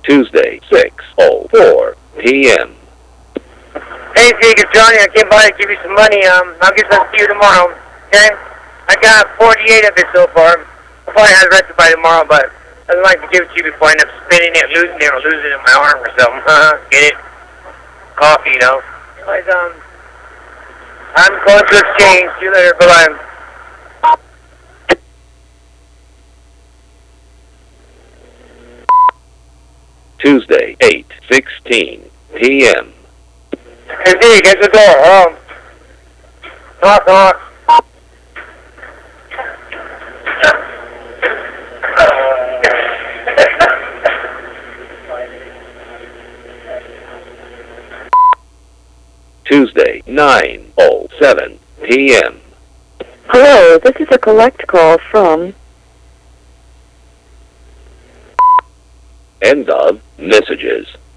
Tuesday, 6:04 p.m. Hey, Zeke, it's Johnny. I came by to give you some money. I'll get some to you tomorrow. Okay? I got 48 of it so far. I'll probably have the rest by tomorrow, but I'd like to give it to you before I end up spinning it, losing it, or losing it in my arm or something. Get it? Coffee, you know. But, I'm going to exchange. See you later. Bye-bye. Tuesday, 8:16 p.m. Hey, Zeke, get the door. Knock, knock. Tuesday, 9:07 p.m. Hello, this is a collect call from... End of messages.